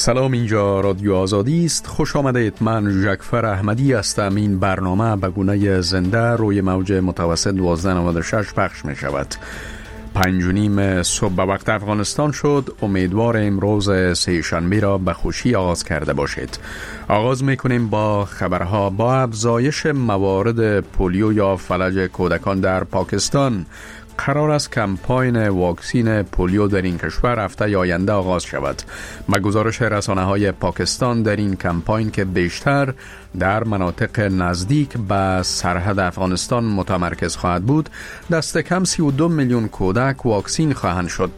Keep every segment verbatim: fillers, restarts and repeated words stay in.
سلام، اینجا رادیو آزادی است. خوش آمدید. من جعفر احمدی هستم. این برنامه به گونه زنده روی موج متوسط دوازده نود و شش پخش می شود. پنج و نیم صبح به وقت افغانستان شد. امیدوار امروز سه شنبه را به خوشی آغاز کرده باشید. آغاز می کنیم با خبرها. با افزایش موارد پولیو یا فلج کودکان در پاکستان، قرار است کمپاین واکسین پولیو در این کشور هفته آینده آغاز شود. با گزارش رسانه‌های پاکستان، در این کمپاین که بیشتر در مناطق نزدیک به سرحد افغانستان متمرکز خواهد بود، دست کم سی و دو میلیون کودک واکسین خواهند شد.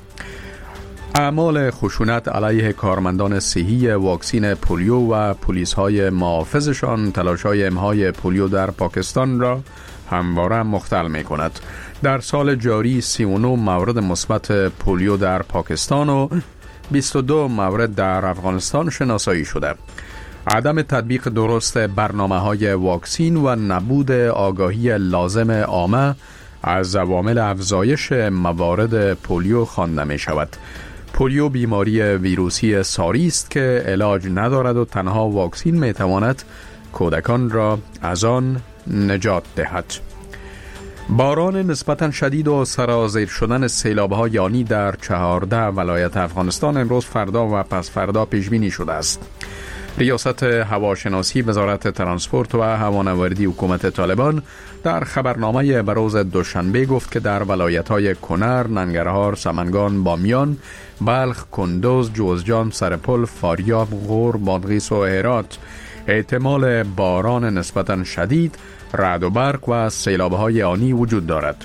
اعمال خشونت علیه کارمندان صحی واکسین پولیو و پلیس‌های محافظشان تلاش‌های امهای پولیو در پاکستان را همواره مختل می کند. در سال جاری سی و نه مورد مثبت پولیو در پاکستان و بیست و دو مورد در افغانستان شناسایی شده. عدم تطبیق درست برنامه‌های واکسین و نبود آگاهی لازم عامه از عوامل افزایش موارد پولیو خوانده می شود. پولیو بیماری ویروسی ساری است که علاج ندارد و تنها واکسین می تواند کودکان را از آن نجات دهد. باران نسبتاً شدید و سرازیر شدن سیلاب‌ها یعنی در چهارده ولایت افغانستان امروز، فردا و پس فردا پیش بینی شده است. ریاست هواشناسی وزارت ترانسپورت و هوانوردی حکومت طالبان در خبرنامه بروز دوشنبه گفت که در ولایت‌های کنر، ننگرهار، سمنگان، بامیان، بلخ، کندوز، جوزجان، سرپل، فاریاب، غور، بادغیس و هرات احتمال باران نسبتاً شدید، رعد و برق و سیلاب‌های آنی وجود دارد.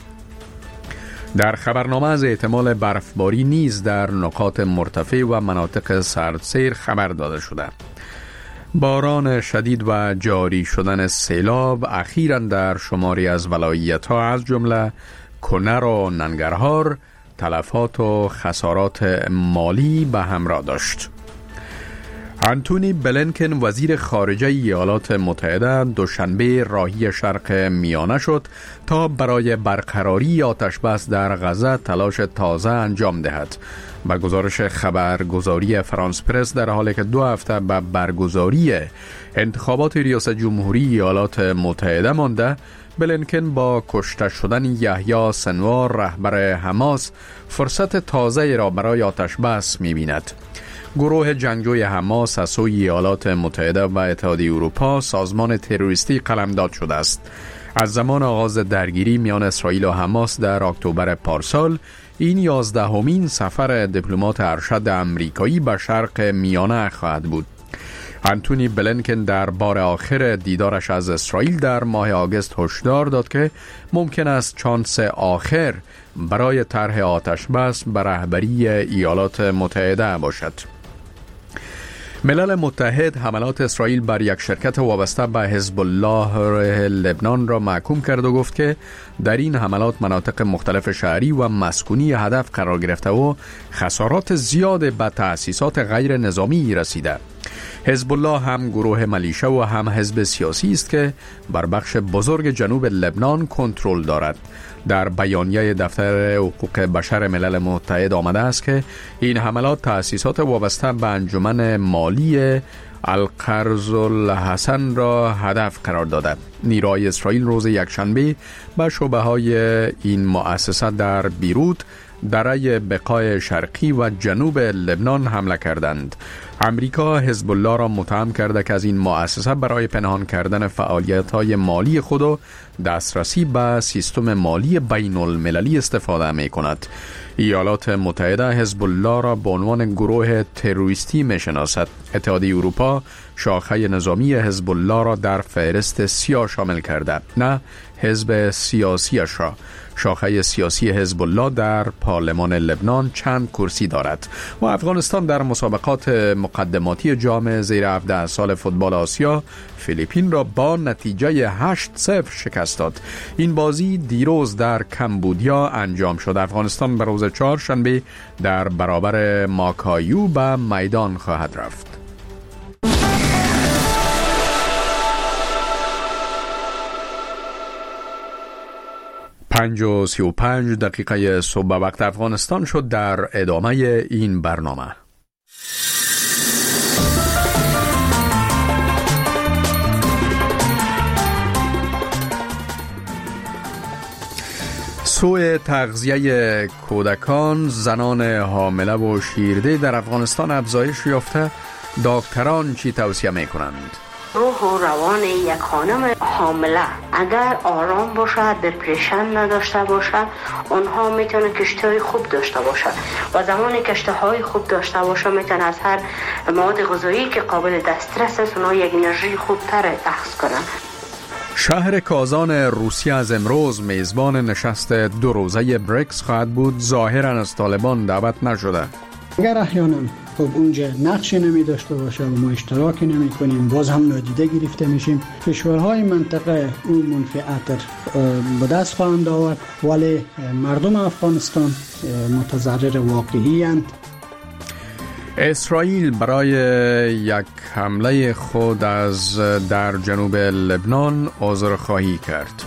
در خبرنامه از احتمال برفباری نیز در نقاط مرتفع و مناطق سردسیر خبر داده شده. باران شدید و جاری شدن سیلاب اخیراً در شماری از ولایت‌ها از جمله کنر و ننگرهار تلفات و خسارات مالی به همراه داشت. انتونی بلینکن وزیر خارجه ایالات متحده دوشنبه راهی شرق میانه شد تا برای برقراری آتش بس در غزه تلاش تازه انجام دهد. با گزارش خبرگزاری فرانس پرس، در حالی که دو هفته به برگزاری انتخابات ریاست جمهوری ایالات متحده مانده، بلینکن با کشته شدن یحیی سنوار رهبر حماس فرصت تازه را برای آتش بس می‌بیند. گروه جنگجوی حماس از سوی ایالات متحده و اتحادیه اروپا سازمان تروریستی قلمداد شده است. از زمان آغاز درگیری میان اسرائیل و حماس در اکتبر پارسال، این یازدهمین سفر دیپلمات ارشد آمریکایی به شرق میانه خواهد بود. انتونی بلینکن در بار آخر دیدارش از اسرائیل در ماه آگوست هشدار داد که ممکن است چانس آخر برای طرح آتش بس به رهبری ایالات متحده باشد. ملل متحد حملات اسرائیل بر یک شرکت وابسته به حزب الله لبنان را محکوم کرد و گفت که در این حملات مناطق مختلف شهری و مسکونی هدف قرار گرفته و خسارات زیاد به تأسیسات غیر نظامی رسیده. حزب الله هم گروه ملیشه و هم حزب سیاسی است که بر بخش بزرگ جنوب لبنان کنترل دارد. در بیانیه دفتر حقوق بشر ملل متحد آمده است که این حملات تأسیسات وابسته به انجمن مالی القرض الحسن را هدف قرار داده. نیروهای اسرائیل روز یکشنبه به شعبه‌های این مؤسسه در بیروت، دره بقای شرقی و جنوب لبنان حمله کردند. امریکا حزب الله را متهم کرده که از این مؤسسه برای پنهان کردن فعالیت‌های مالی خود و دسترسی به سیستم مالی بین المللی استفاده می کند. ایالات متحده حزب الله را به عنوان گروه تروریستی می شناسد. اتحادیه اروپا شاخه نظامی حزب الله را در فهرست سیاه شامل کرده، نه حزب سیاسیش را. شاخه سیاسی حزب الله در پارلمان لبنان چند کرسی دارد و افغانستان در مسابقات مقدماتی جام زیر هفده سال فوتبال آسیا فیلیپین را با نتیجه هشت صفر شکست داد. این بازی دیروز در کمبودیا انجام شد. افغانستان به روز چهارشنبه در برابر ماکایو به میدان خواهد رفت. پنج و سی و پنج دقیقه صبح وقت افغانستان شد. در ادامه این برنامه سوء تغذیه کودکان، زنان حامله و شیرده در افغانستان افزایش یافته. دکتران چی توصیه میکنند؟ روح و روان یک خانم حامله اگر آرام باشه، دپرشن نداشته باشه، اونها میتونه کشتهای خوب داشته باشه و زمانی کشتهای خوب داشته باشه میتونه از هر مواد غذایی که قابل دسترس است اونها یک انرژی خوبتر اخذ کنن. شهر کازان روسیه از امروز میزبان نشست دو روزه بریکس خواهد بود. ظاهرا از طالبان دعوت نشده. اگر احیانا خب اونجا نقشی نمی داشته باشه و ما اشتراکی نمی کنیم، باز هم نادیده گرفته میشیم. کشورهای منطقه اون منفعت به دست خواهند آورد، ولی مردم افغانستان متضرر واقعی اند. اسرائیل برای یک حمله خود از در جنوب لبنان عذرخواهی کرد.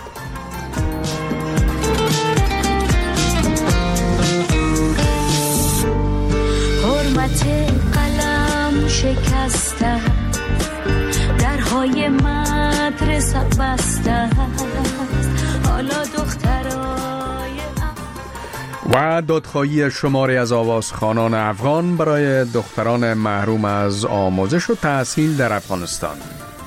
حرمت قلم شکسته، درهای مدرسه بسته، حالا دخترای و دادخواهی شماری از آوازخوانان افغان برای دختران محروم از آموزش و تحصیل در افغانستان.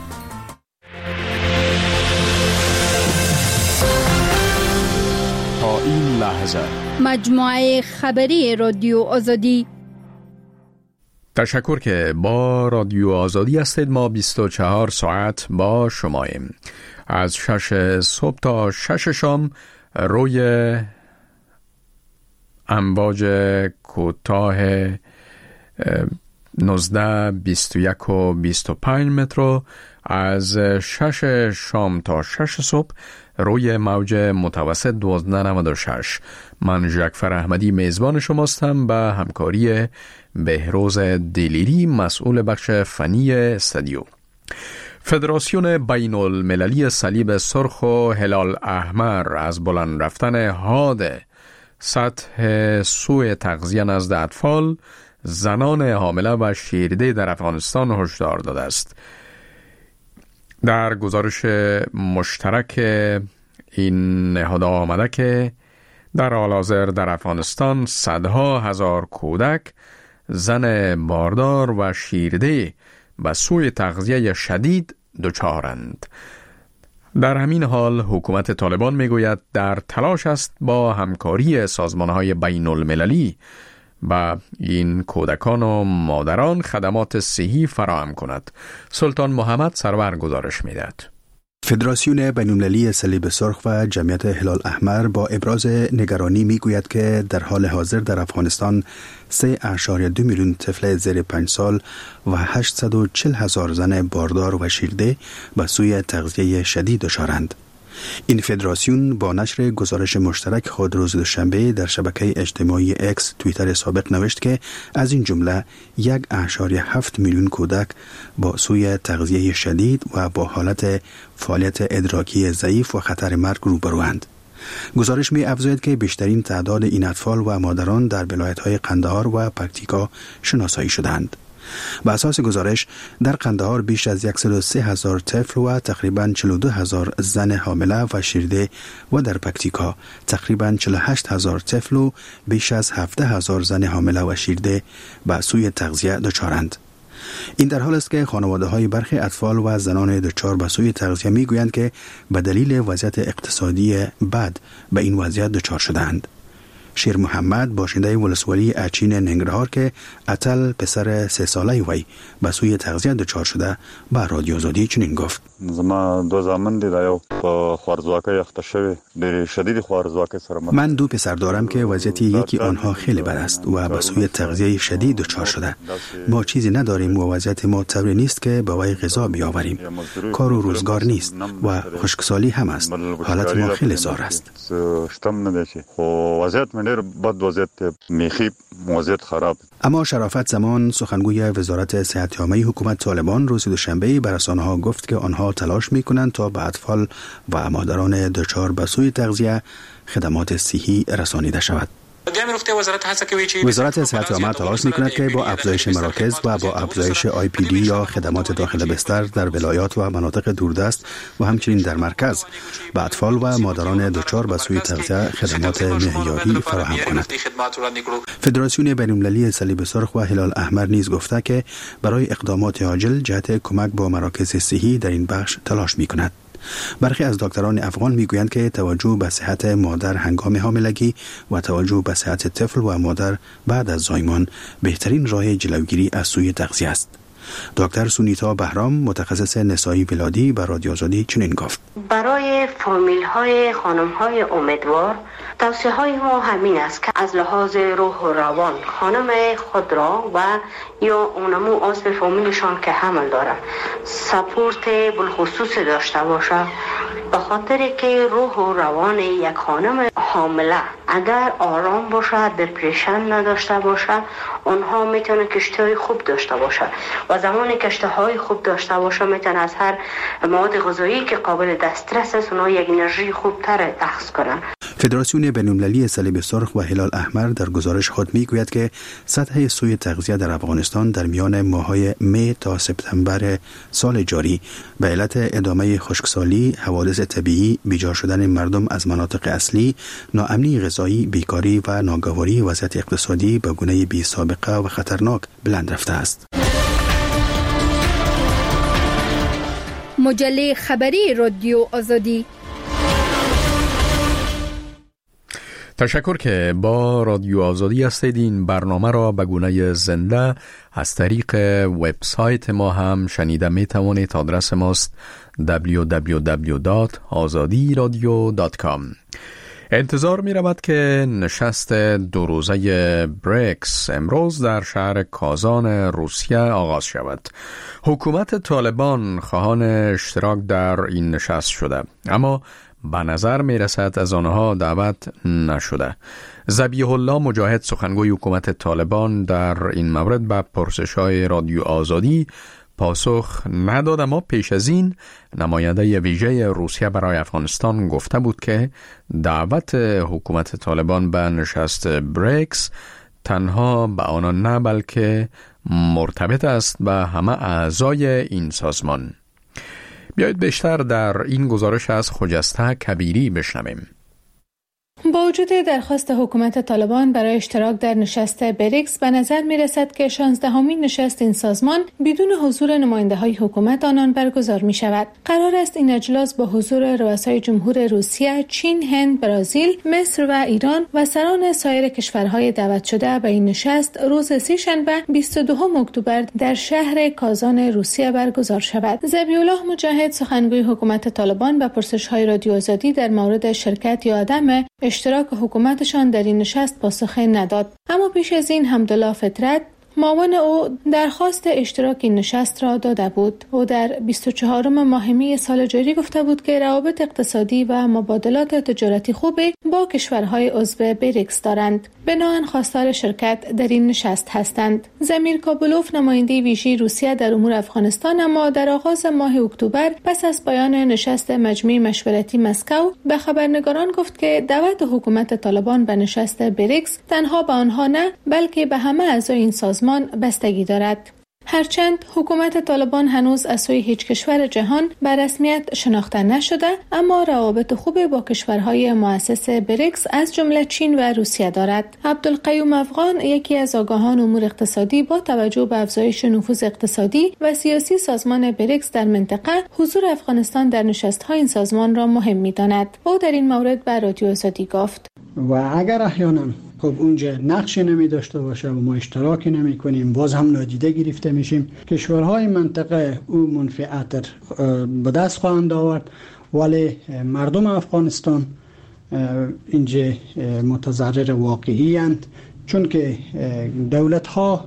تا این لحظه مجموعه خبری رادیو آزادی. تشکر که با رادیو آزادی هستید. ما بیست و چهار ساعت با شماییم، از شش صبح تا شش شام روی امواج کوتاه نوزده، بیست و یک و بیست و پنج متر، از شش شام تا شش صبح روی موج متوسط دوازده نود و شش. من جعفر احمدی میزبان شماستم به همکاری بهروز دلیری مسئول بخش فنی استودیو. فدراسیون بین المللی صلیب سرخ و هلال احمر از بلند رفتن حاد سطح سوء تغذیه نزد اطفال، زنان حامله و شیرده در افغانستان هشدار داده است. در گزارش مشترک این نهادها آمده که در حال حاضر در افغانستان صدها هزار کودک، زن باردار و شیرده به سوء تغذیه شدید دچارند. در همین حال حکومت طالبان میگوید در تلاش است با همکاری سازمانهای بین المللی با این کودکان و مادران خدمات صحی فراهم کند. سلطان محمد سرور گزارش میدهد. فدراسیون بین‌المللی صلیب سرخ و جمعیت هلال احمر با ابراز نگرانی میگوید که در حال حاضر در افغانستان سه اشاریه دو میلیون طفل زیر پنج سال و هشتصد و چهل هزار زن باردار و شیرده به سوی تغذیه شدید دچارند. این فدراسیون با نشر گزارش مشترک خود روز دوشنبه در شبکه اجتماعی اکس توییتر سابق نوشت که از این جمله یک اشاریه هفت میلیون کودک با سوی تغذیه شدید و با حالت فعالیت ادراکی ضعیف و خطر مرگ روبروند. گزارش می افزاید که بیشترین تعداد این اطفال و مادران در ولایت‌های قندهار و پکتیکا شناسایی شدند. به اساس گزارش در قندهار بیش از صد و سه هزار طفل و تقریباً چهل و دو هزار زن حامله و شیرده و در پکتیکا تقریباً چهل و هشت هزار طفل و بیش از هفده هزار زن حامله و شیرده به سوی تغذیه دچارند. این در حال است که خانواده‌های برخی اطفال و زنان دچار به سوی تغذیه میگویند که به دلیل وضعیت اقتصادی بد به این وضعیت دچار شدند. شیر محمد باشنده ولسوالی اچین ننگرهار که اتل پسر سه ساله وی به سوی تغذیه دچار شده به رادیو آزادی چنین گفت: زما دو زامن دی یو په خوارزواکه یخته شوی ډېر شدید خوارزواکه سره من دو پسر دارم که وضعیت یکی آنها خیلی بد است و به سوی تغذیه شدید دچار شده. ما چیزی نداریم و وضعیت ما طوری نیست که به وی غذا بیاوریم. کار و روزگار نیست و خشکسالی هم است. حالت ما خیلی زار است. شتم نه دی خو وضعیت من ډېر بد وضعیت میخی وضعیت خراب. اما شرافت زمان سخنگوی وزارت صحت عامه حکومت طالبان روز دوشنبه به رسانه‌ها گفت که آنها تلاش می‌کنند تا به اطفال و مادران دچار به سوی تغذیه خدمات صحی رسانیده شود. وزارت صحت عامه تلاش می‌کند که با افزایش مراکز و با افزایش آی پی دی یا خدمات داخل بستر در ولایات و مناطق دوردست و همچنین در مرکز به اطفال و مادران دچار به سوء تغذیه خدمات معیاری فراهم کند. فدراسیون بین‌المللی صلیب سرخ و هلال احمر نیز گفته که برای اقدامات عاجل جهت کمک با مراکز صحی در این بخش تلاش می‌کند. برخی از دکتران افغان میگویند که توجه به صحت مادر هنگام حاملگی و توجه به صحت طفل و مادر بعد از زایمان بهترین راه جلوگیری از سوء تغذیه است. دکتر سونیتا بهرام متخصص نسایی ولادی به رادیو آزادی چنین گفت: برای فامیل های خانم های امیدوار توصیه های ما همین است که از لحاظ روح و روان خانم خود را و یا اونمو عضو فامیلشان که حمل داره سپورت بالخصوص داشته باشه، به خاطر که روح و روان یک خانم حامله اگر آرام باشه، دپرشن نداشته باشه، اونها میتونه کشتهای خوب داشته باشه و زمانی کشتهای خوب داشته باشه میتونه از هر مواد غذایی که قابل دسترس است اونها یک انرژی خوبتر اخذ کنن. فدراسیون بین‌المللی صلیب سرخ و هلال احمر در گزارش خود میگوید که سطح سوء تغذیه در افغانستان در میان ماه‌های می تا سپتامبر سال جاری به علت ادامه خشکسالی، حوادث طبیعی، بیجا شدن مردم از مناطق اصلی، ناامنی غذایی، بیکاری و ناگواری وضعیت اقتصادی به گونه بی سابقه و خطرناک بلند رفته است. مجله خبری رادیو آزادی. تشکر که با رادیو آزادی هستید. این برنامه را به گونه زنده از طریق وبسایت ما هم شنیده می توانید. آدرس ماست دبلیو دبلیو دبلیو دات آزادی رادیو دات کام. انتظار می رود که نشست دو روزه بریکس امروز در شهر کازان روسیه آغاز شود. حکومت طالبان خواهان اشتراک در این نشست شده، اما به نظر می رسد از آنها دعوت نشده. ذبیح الله مجاهد سخنگوی حکومت طالبان در این مورد به پرسش‌های رادیو آزادی پاسخ نداد، اما پیش از این نماینده ویژه روسیه برای افغانستان گفته بود که دعوت حکومت طالبان به نشست بریکس تنها به آنان نه بلکه مرتبط است به همه اعضای این سازمان. بیایید بیشتر در این گزارش از خجسته کبیری بشنویم. با وجود درخواست حکومت طالبان برای اشتراک در نشست بریکس، به نظر می رسد که شانزدهمین نشست این سازمان بدون حضور نماینده های حکومت آنان برگزار می شود. قرار است این اجلاس با حضور رؤسای جمهور روسیه، چین، هند، برزیل، مصر و ایران و سران سایر کشورهای دعوت شده به این نشست روز سه‌شنبه بیست و دوم اکتبر در شهر کازان روسیه برگزار شود. ذبیح الله مجاهد سخنگوی حکومت طالبان به پرسش‌های رادیو آزادی در مورد شرکت یا عدم اشتراک حکومتشان در این نشست پاسخ نداد، اما پیش از این حمدالله فطرت معاون او درخواست اشتراک این نشست را داده بود. او در بیست و چهارم ماه می سال جاری گفته بود که روابط اقتصادی و مبادلات تجارتی خوبی با کشورهای عضو بریکس دارند، بنابراین خواستار شرکت در این نشست هستند. زمیر کابلوف نماینده ویژه روسیه در امور افغانستان اما در آغاز ماه اکتبر پس از پایان نشست مجمع مشورتی مسکو به خبرنگاران گفت که دعوت حکومت طالبان به نشست بریکس تنها به آنها نه بلکه به همه اعضای این سازمان بستگی دارد. هرچند حکومت طالبان هنوز از سوی هیچ کشور جهان به رسمیت شناخته نشده، اما روابط خوب با کشورهای مؤسس بریکس از جمله چین و روسیه دارد. عبدالقیوم افغان یکی از آگاهان امور اقتصادی با توجه به افزایش نفوذ اقتصادی و سیاسی سازمان بریکس در منطقه، حضور افغانستان در نشست‌های این سازمان را مهم می‌داند. او در این مورد به رادیو آزادی گفت: و اگر احیانا خب اونجا نقشی نمی داشته باشه و ما اشتراکی نمی کنیم، باز هم نادیده گرفته میشیم. کشورهای منطقه او منفعت به دست خواهند آورد، ولی مردم افغانستان اینجا متضرر واقعی اند، چون که دولت ها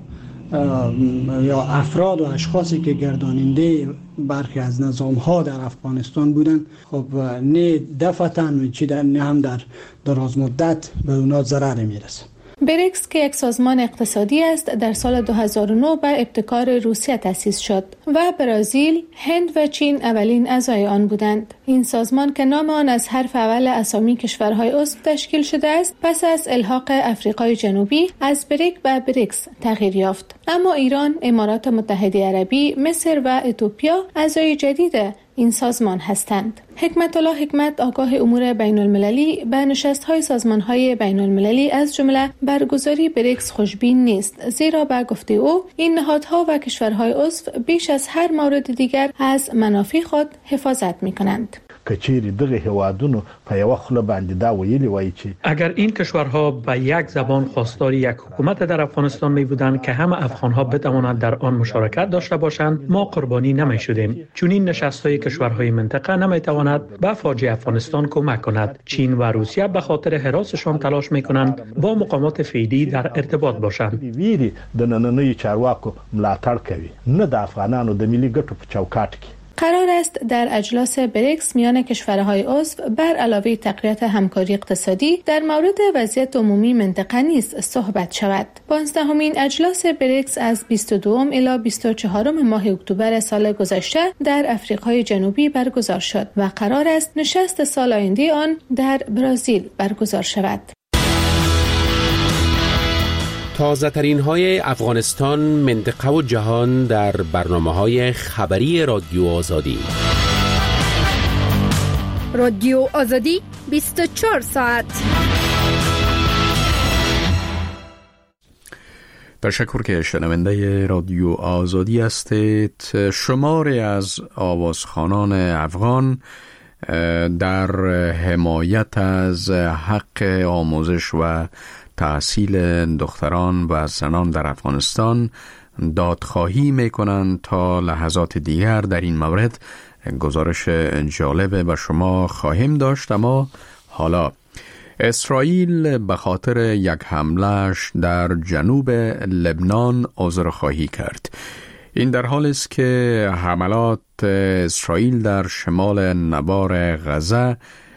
یا افراد و اشخاصی که گرداننده برخی از نظام ها در افغانستان بودن، خب نه دفعتاً چی در نه هم در دراز مدت به اونا ضرر میرسه. بریکس که یک سازمان اقتصادی است در سال دو هزار و نه به ابتکار روسیه تأسیس شد و برزیل، هند و چین اولین اعضای آن بودند. این سازمان که نام آن از حرف اول اسامی کشورهای عضو تشکیل شده است، پس از الحاق افریقای جنوبی از بریک به بریکس تغییر یافت. اما ایران، امارات متحده عربی، مصر و اتیوپیا اعضای جدید این سازمان هستند. حکمت الله حکمت، آگاه امور بین المللی، به نشست‌های سازمان‌های بین المللی از جمله برگزاری بریکس خوشبین نیست، زیرا به گفته او این نهادها و کشورهای عضو بیش از هر مورد دیگر از منافع خود حفاظت می‌کنند. کچېری دغه هوادونو په یو خله باندې دا ویلي وای چې اگر این کشورها به یک زبان خواستار یک حکومت در افغانستان می بودند که همه افغانها بتوانند در آن مشارکت داشته باشند، ما قربانی نمی شدیم. چون این نشست‌های کشورهای منطقه نمی تواند به فاجعه افغانستان کمک کند. چین و روسیه به خاطر حراسشان تلاش می کنند با مقامات فعلی در ارتباط باشند. ویری د نننوي چارواکو ملاتړ کوي، نه د افغانانو د ملي ګټو په چوکاټ کې. قرار است در اجلاس بریکس میان کشورهای عضو بر علاوه تقویت همکاری اقتصادی در مورد وضعیت عمومی منطقه نیز صحبت شود. پانزدهمین اجلاس بریکس از بیست و دو الی بیست و چهار ماه اکتبر سال گذشته در افریقای جنوبی برگزار شد و قرار است نشست سال آینده آن در برزیل برگزار شود. تازه ترین های افغانستان، منطقه و جهان در برنامه های خبری رادیو آزادی. رادیو آزادی بیست و چهار ساعت. تشکر که شنونده رادیو آزادی هستید. شماری از آوازخوانان افغان در حمایت از حق آموزش و تحصیل دختران و زنان در افغانستان دادخواهی میکنند. تا لحظات دیگر در این مورد گزارش جالب به شما خواهیم داشت. اما حالا اسرائیل به خاطر یک حمله‌اش در جنوب لبنان عذرخواهی کرد. این در حالی است که حملات اسرائیل در شمال نوار غزه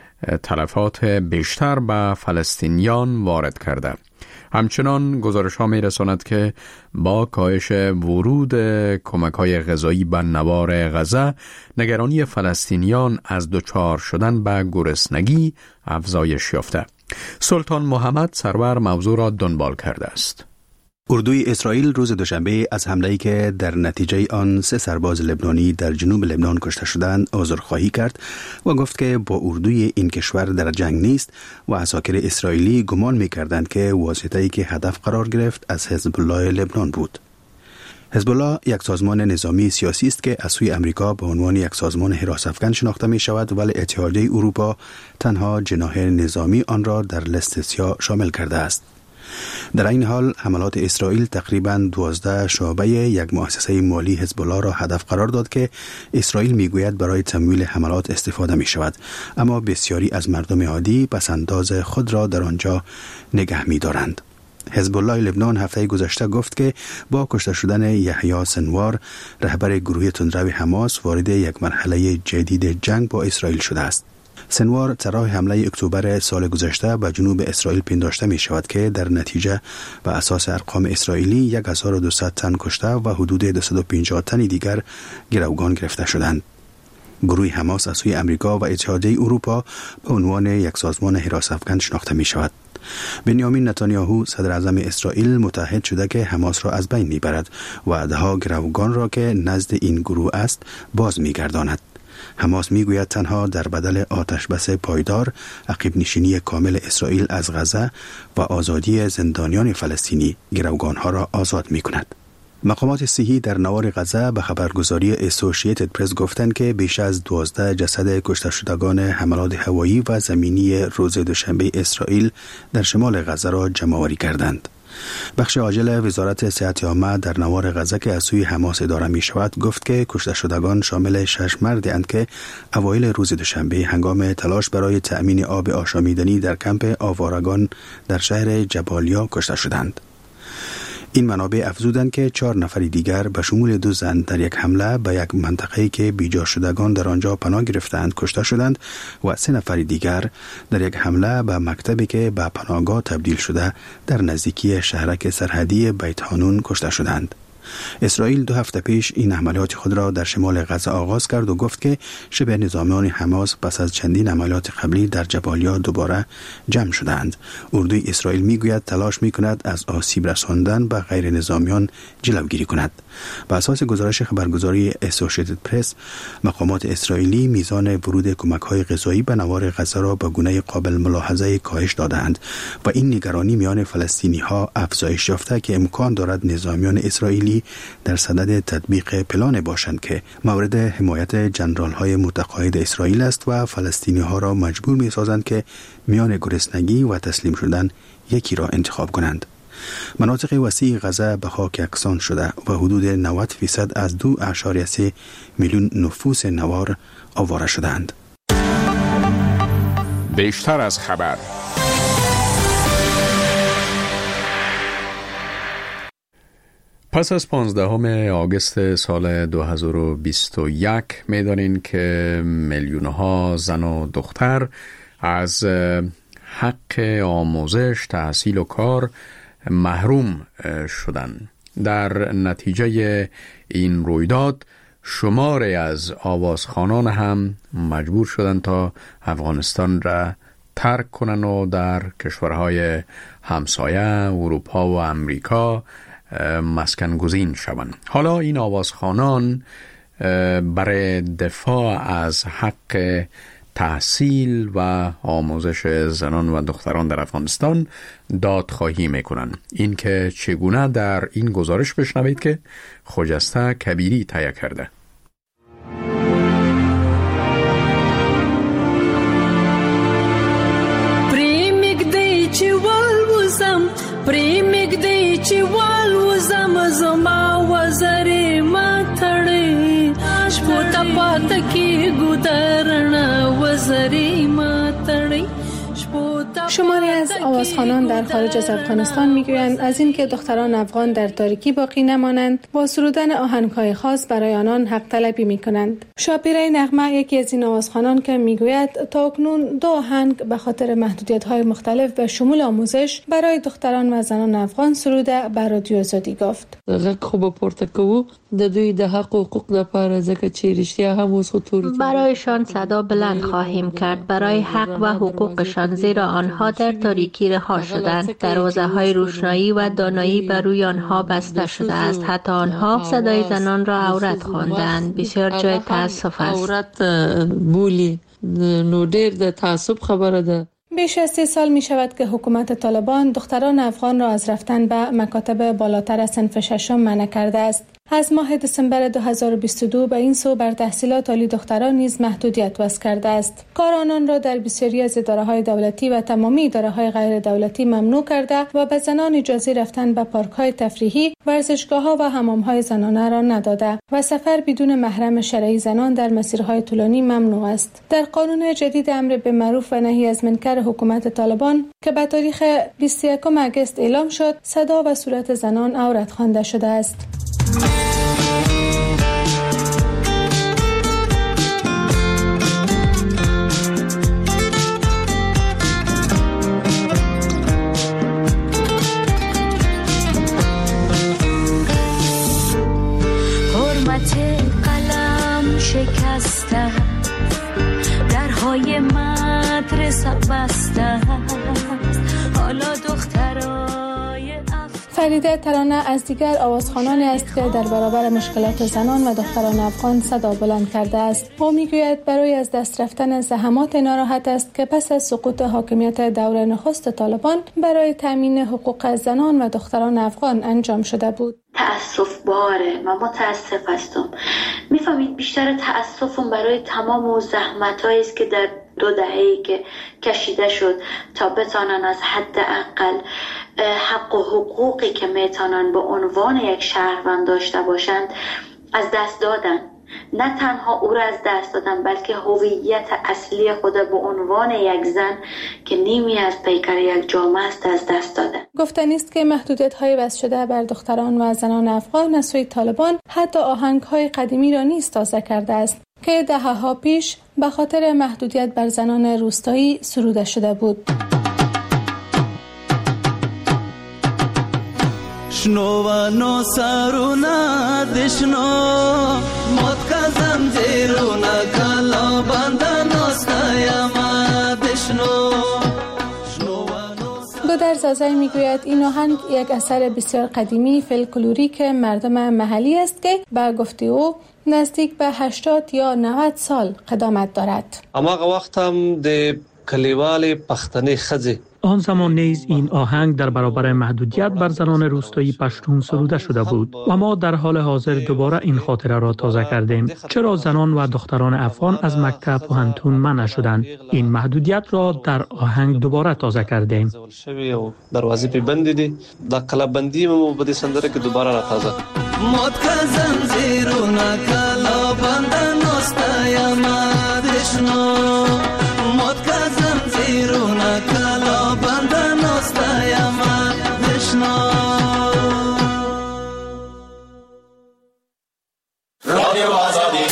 تلفات بیشتر به فلسطینیان وارد کرده. همچنان گزارش ها می رساند که با کاهش ورود کمک های غذایی به نوار غزه، نگرانی فلسطینیان از دچار شدن به گرسنگی افزایش یافته. سلطان محمد سرور موضوع را دنبال کرده است. اردوی اسرائیل روز دوشنبه از حمله‌ای که در نتیجه آن سه سرباز لبنانی در جنوب لبنان کشته شدند عذرخواهی کرد و گفت که با اردوی این کشور در جنگ نیست و عساکر اسرائیلی گمان می‌کردند که واسطه‌ای که هدف قرار گرفت از حزب الله لبنان بود. حزب الله یک سازمان نظامی سیاسی است که از سوی امریکا به عنوان یک سازمان حراس افکن شناخته می شود، ولی اتحادیه اروپا تنها جناح نظامی آن را در لیست سیاه شامل کرده است. در این حال حملات اسرائیل تقریباً دوازده شعبه یک مؤسسه مالی حزب الله را هدف قرار داد که اسرائیل میگوید برای تمویل حملات استفاده می شود، اما بسیاری از مردم عادی پسنداز خود را در آنجا نگه می دارند. حزب الله لبنان هفته گذشته گفت که با کشته شدن یحیی سنوار، رهبر گروه تندرو حماس، وارد یک مرحله جدید جنگ با اسرائیل شده است. سنوار طرح حمله اکتبر سال گذشته به جنوب اسرائیل پنداشته می شود که در نتیجه به اساس ارقام اسرائیلی هزار و دویست تن کشته و حدود دویست و پنجاه تن دیگر گروگان گرفته شدند. گروه حماس از سوی امریکا و اتحادیه اروپا به عنوان یک سازمان حراس افکن شناخته می شود. بنیامین نتانیاهو صدر اعظم اسرائیل متحد شده که حماس را از بین می برد و دهها گروگان را که نزد این گروه است باز می گرداند. حماس میگوید تنها در بدل آتش بس پایدار، عقب نشینی کامل اسرائیل از غزه و آزادی زندانیان فلسطینی گروگانها را آزاد می کند. مقامات صحی در نوار غزه به خبرگزاری اسوسییتد پرس گفتند که بیش از دوازده جسد کشته شدگان حملات هوایی و زمینی روز دوشنبه اسرائیل در شمال غزه را جمع‌آوری کردند. بخش عاجل وزارت صحت عامه در نوار غزه که از سوی حماس اداره می شود گفت که کشته شدگان شامل شش مردی اند که اوایل روز دوشنبه هنگام تلاش برای تأمین آب آشامیدنی در کمپ آوارگان در شهر جبالیا کشته شدند. این منابع افزودند که چهار نفر دیگر به شمول دو زن در یک حمله به یک منطقه‌ای که بیجا شدگان در آنجا پناه گرفتند کشته شدند و سه نفر دیگر در یک حمله به مکتبی که به پناهگاه تبدیل شده در نزدیکی شهرک سرحدی بیت حانون کشته شدند. اسرائیل دو هفته پیش این عملیات خود را در شمال غزه آغاز کرد و گفت که شبه نظامیان حماس پس از چندین عملیات قبلی در جبالیا دوباره جمع شدند. اردوی اسرائیل میگوید تلاش میکند از آسیب رساندن به غیر نظامیان جلوگیری کند. بر اساس گزارش خبرگزاری اسوسییتد پرس، مقامات اسرائیلی میزان ورود کمک‌های غذایی به نوار غزه را به گونه قابل ملاحظه کاهش دادند و این نگرانی میان فلسطینی‌ها افزایش یافته که امکان دارد نظامیان اسرائیلی در صدد تطبیق پلان باشند که مورد حمایت جنرال‌های متقاعد اسرائیل است و فلسطینی‌ها را مجبور می‌سازند که میان گرسنگی و تسلیم شدن یکی را انتخاب کنند. مناطق وسیع غزه به خاک یکسان شده و حدود نود فیصد از دو اعشاریه سه میلیون نفوس نوار آواره شدند. بیشتر از خبر. پس از پانزدهم آگوست سال دو هزار و بیست و یک می‌دانیم که میلیون‌ها زن و دختر از حق آموزش، تحصیل و کار محروم شدند. در نتیجه این رویداد شماری از آوازخوانان هم مجبور شدند تا افغانستان را ترک کنند و در کشورهای همسایه اروپا و امریکا مسکن گزین شوند. حالا این آوازخوانان برای دفاع از حق تحصیل و آموزش زنان و دختران در افغانستان دادخواهی میکنند. این که چگونه در این گزارش بشنوید که خجسته کبیری تهیه کرده. پریمگدی چی والوزم پریمگدی چی والوزم زما وزری ما تړي شپوتا پات کی ګودرنا وزری ما تړي. شماری از آوازخوانان در خارج از افغانستان میگویند از اینکه دختران افغان در تاریکی باقی نمانند با سرودن آهنگ‌های خاص برای آنان حق طلبی میکنند. شاپیره نغمه یکی از این آوازخوانان که میگوید تا اکنون دو آهنگ به خاطر محدودیت‌های مختلف به شمول آموزش برای دختران و زنان افغان سروده بر رادیو آزادی گفت. غږ خو به پورته کوو د دوی د حق او حقوق لپاره ځکه چې رښتیا هم اوس خطور برایشان صدا بلند خواهیم کرد برای حق و حقوقشان، زیرا آنها در تاریکی رها شدند. دروازه‌های روشنایی و دانایی بر روی آنها بسته شده است. حتی آنها صدای زنان را عورت خواندند. بسیار جای تأسف است. عورت بولی نو ډېر د تعصب خبره ده. بیش از سی سال می شود که حکومت طالبان دختران افغان را از رفتن به مکاتب بالاتر از صنف ششم منع کرده است. از ماه دسامبر دو هزار و بیست و دو به این سو بر تحصیلات عالی دختران نیز محدودیت وضع کرده است. کار آنان را در بسیاری از اداره‌های دولتی و تمامی اداره‌های غیر دولتی ممنوع کرده و به زنان اجازه رفتن به پارک‌های تفریحی، ورزشگاه‌ها و حمام‌های زنانه را نداده و سفر بدون محرم شرعی زنان در مسیرهای طولانی ممنوع است. در قانون جدید امر به معروف و نهی از منکر حکومت طالبان که به تاریخ بیست و یکم آگوست اعلام شد، صدا و صورت زنان عورت خوانده شده است. حرمت قلم شکسته درهای مدرسه بسته حالا دخترای فریده ترانه از دیگر آوازخوانانی است که در برابر مشکلات زنان و دختران افغان صدا بلند کرده است. او میگوید برای از دست رفتن زحمات ناراحت است که پس از سقوط حاکمیت دور نخست طالبان برای تامین حقوق زنان و دختران افغان انجام شده بود. تأسف باره، من متاسف هستم. میفهمید بیشتر تأسفم برای تمام و زحمت‌هایی است که در دو دهه‌ای که کشیده شد تا بتانن از حداقل حق و حقوقی که میتونن به عنوان یک شهروند داشته باشند از دست دادن. نه تنها او را از دست دادن بلکه هویت اصلی خود به عنوان یک زن که نیمی از پیکر یک جامعه است از دست دادن. گفتنی است که محدودیت‌های وضع شده بر دختران و زنان افغان از سوی طالبان حتی آهنگ‌های قدیمی را نیز تازه کرده است که دهه‌ها پیش به خاطر محدودیت بر زنان روستایی سروده شده بود. شنو و نو سرونا دشنو مت کزم زیرونا کلا بنده نستایم دشنو. گودرز آزای میگوید این آهنگ یک اثر بسیار قدیمی فولکلوریک مردم محلی است که به گفته او نزدیک به هشتاد یا نود سال قدامت دارد. اما وقت هم د کلیوال پښتنې ښځې آن زمان نیز این آهنگ در برابر محدودیت بر زنان روستایی پشتون سروده شده بود و ما در حال حاضر دوباره این خاطره را تازه کردیم. چرا زنان و دختران افغان از مکتب و پوهنتون منع شدند؟ این محدودیت را در آهنگ دوباره تازه کردیم. دروازه پی بند دي دا کلا بندی مو په دې سندره کې دوباره را تازه مت کزم زیرونا کلا بند نستایم دشنو مت کزم زیرونا کلا بند نستایم دشنو. رادیو آزادی.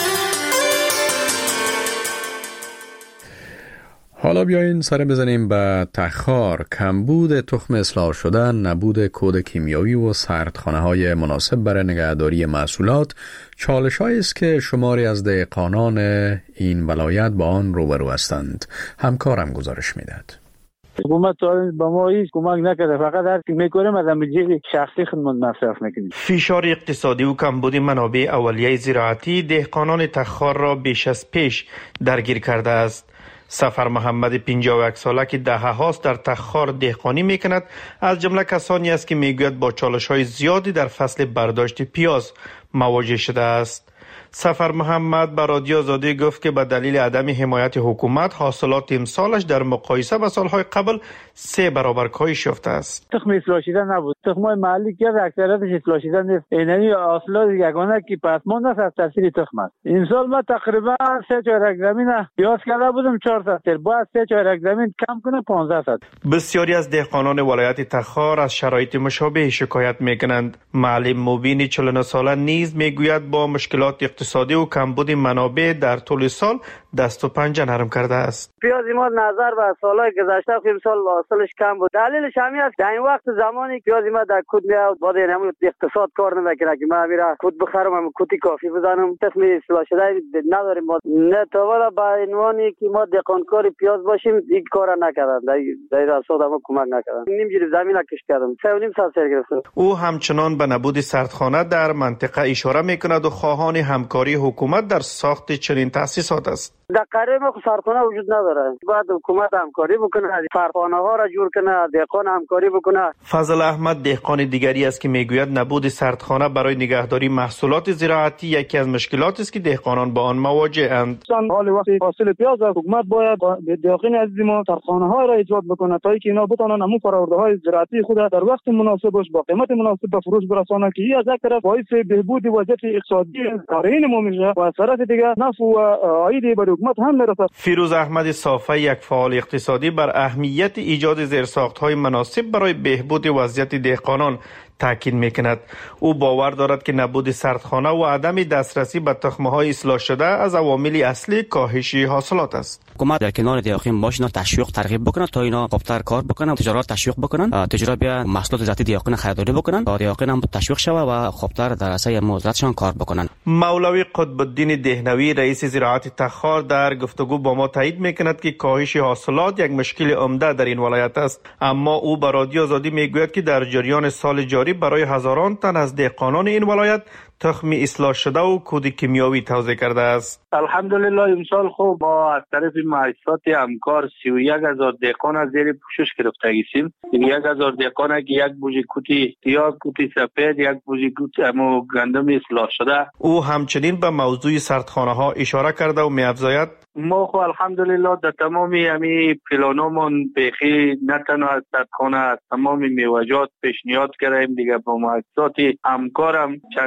حالا بیاین سر بزنیم به تخار. کمبود تخم اصلاح شده، نبود کود کیمیایی و سردخانه های مناسب برای نگهداری محصولات چالش‌هایی است که شماری از دهقانان این ولایت با آن روبرو هستند. همکارم گزارش میدهد. حکومت با ما هیچ کمک نکرده، فقط هر کی میکنیم از جیب شخصی خودمون مصرف میکنیم. فشار اقتصادی و کمبود منابع اولیه زراعتی دهقانان تخار را بیش از پیش درگیر کرده است. سفر محمد پنجاه و یک ساله که دهه هاست در تخار دهقانی میکند، از جمله کسانی است که میگوید با چالش‌های زیادی در فصل برداشت پیاز مواجه شده است. سفر محمد به رادیو آزادی گفت که به دلیل عدم حمایت حکومت حاصلات امسالش در مقایسه با سالهای قبل سه برابر کاهش یافته است. تخم اصلاح شده نبود، تخم‌های محلی که اکثریتش اصلاح شده نیست. اینمی حاصلات یگانه که پسماند است از تاثیر تخم است. این سال ما تقریبا سه چهارک زمین پیاز کرده بودم چهارصد تر، باید سه چهارک زمین کم کنه پانزده صد. بسیاری از دهقانان ولایت تخار از شرایط مشابه شکایت میکنند. معلم مبین چهل و نه ساله نیز میگوید با مشکلات اقتصادی و کمبود منابع در طول سال دست و پنجه نرم کرده است. پیاز ما نظر به سالهای گذشته امسال حاصلش کم بود. دلیلش همین است در این وقت زمانی پیاز ما در کود میاد بعد همون اقتصاد کار نمیکنه که ما میرا کود بخرم هم کودی کافی بزنم تخم اصلاح شده نداریم. ما نه تا والا با عنوانی که ما دهقانکار پیاز باشیم این کارا نکردن، در اساس ما کمک نکردن. نیم جری زمین کش کردم سه و نیم سال سر گرفتم. او همچنان به نبود سردخانه در منطقه اشاره میکند و خواهان همکاری حکومت در ساخت چنین تأسیسات است. در قریه ما سردخانه وجود نداره، باید حکومت همکاری بکنه، سردخانه ها را جور کنه، دهقان همکاری بکنه. فضل احمد دهقان دیگری است که میگوید نبود سردخانه برای نگهداری محصولات زراعتی یکی از مشکلاتی است که دهقانان با آن مواجه اند. حال وقت حاصل پیاز حکومت باید دهقان عزیز ما سردخانه ها را ایجاد بکنه تا اینکه اینا بتونن همون فرآورده های زراعتی خود در وقت مناسبش با قیمت مناسب به فروش برسانه که این از یک طرف باعث بهبود وضعیت اقتصادی کارین ما میشه و از طرف دیگه نفع و عاید بر حکومت هم میرسه. فیروز احمد صافی یک فعال اقتصادی بر اهمیت ایجاد زیرساخت‌های مناسب برای بهبود وضعیت دهقانان تاکید میکند. او باور دارد که نبود سردخانه و عدم دسترسی به تخم‌های اصلاح شده از عوامل اصلی کاهش حاصلات است. حکومت در کنار دهقان باشه، تشویق ترغیب بکنه تا اینا خوبتر کار بکنن، تجارت تشویق بکنن، تجارت بیا محصولات ذاتی دهقان خریداری بکنن تا دهقان هم تشویق شوه و خوبتر در اساس موضوعاتشان کار بکنن. مولوی قطب الدین دهنوی رئیس زراعت تخار در گفتگو با ما تایید میکند که کاهش حاصلات یک مشکل عمده در این ولایت است، اما او به رادیو آزادی میگوید که در جریان سال جاری برای هزاران تن از دهقانان این ولایت تخم اصلاح شده و کود کیمیایی توزیع کرده است. الحمدلله امسال خوب با از طرف مؤسسات همکار سی و یک هزار دهقان از زیر پوشش گرفتگیسیم. یک هزار دهقان که یک بوجه کوتی سیاه، کوتی سفید، یک بوجه کوتی امو گندم اصلاح شده. او همچنین به موضوع سردخانه ها اشاره کرده و می‌افزاید ما خو الحمدلله در تمامی همی پلانامون بخی نه تنها از سردخانه، از تمامی میوجات پیشنهاد کردیم دیگه با مؤسسات همکارم چندین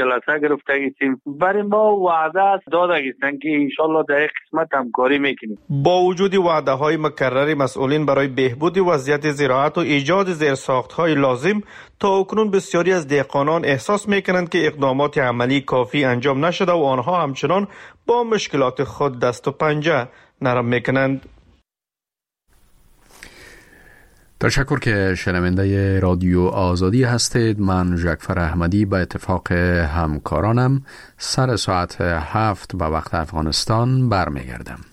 جلسه گرفته گیستیم. برای ما وعده داده گیستن که انشالله در یک قسمت همکاری میکنیم. با وجود وعده های مکرر مسئولین برای بهبود وضعیت زراعت و ایجاد زیرساخت های لازم، تا اکنون بسیاری از دهقانان احساس میکنند که اقدامات عملی کافی انجام نشده و آنها همچنان با مشکلات خود دست و پنجه نرم میکنند. تشکر که شنونده رادیو آزادی هستید. من ژکفر احمدی به اتفاق همکارانم سر ساعت هفت به وقت افغانستان برمیگردم.